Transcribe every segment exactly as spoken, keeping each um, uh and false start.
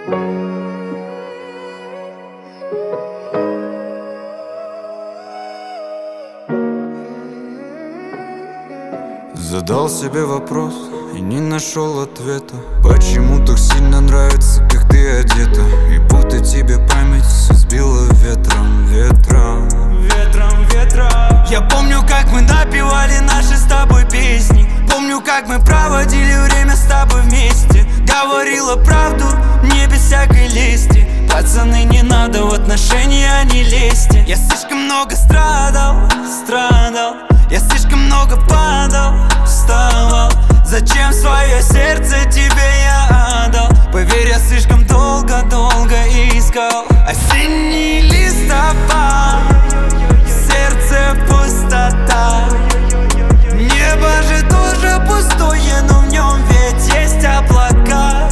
Задал себе вопрос и не нашел ответа. Почему так сильно нравится, как ты одета? И будто тебе память сбила ветром, ветром, ветром, ветром. Я помню, как мы напевали наши с тобой песни. Помню, как мы проводили время с тобой вместе. Говорила правду, не без всякой лести. Пацаны, не надо в отношения, не лезьте. Я слишком много страдал, страдал. Я слишком много падал, вставал. Зачем свое сердце тебе я отдал? Поверь, я слишком долго-долго искал. Осенний листопад, в сердце пустота. Небо же тоже пустое, но в нем ведь есть облака.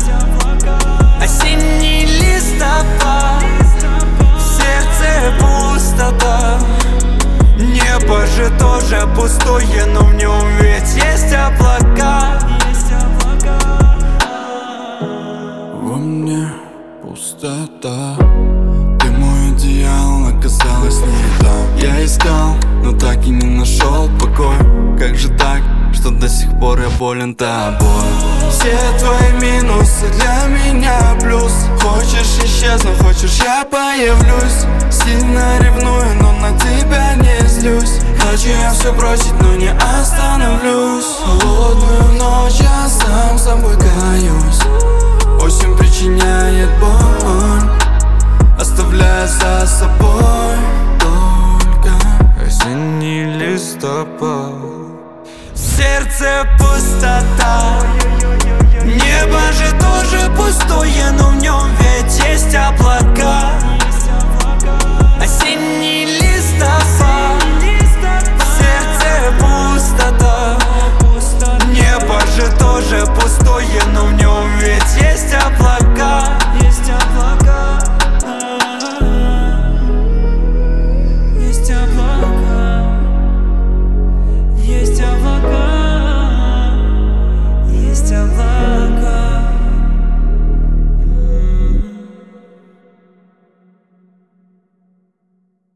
Осенний листопад, в сердце пустота. Небо же тоже пустое, но в нем ведь есть облака. Во мне пустота. Ты мой одеяло, оказалось не там. Я искал, но так и не нашел покой. Как же так, что до сих пор я болен тобой? Все твои минусы для меня плюс. Хочешь исчезну, хочешь я появлюсь. Сильно ревную, но на тебя не злюсь. Хочу я все бросить, но не остановлюсь. Холодную ночь я сам собой каюсь. Осень причиняет боль, оставляя за собой только осенний листопад. В сердце пустота. Небо же тоже пустое, но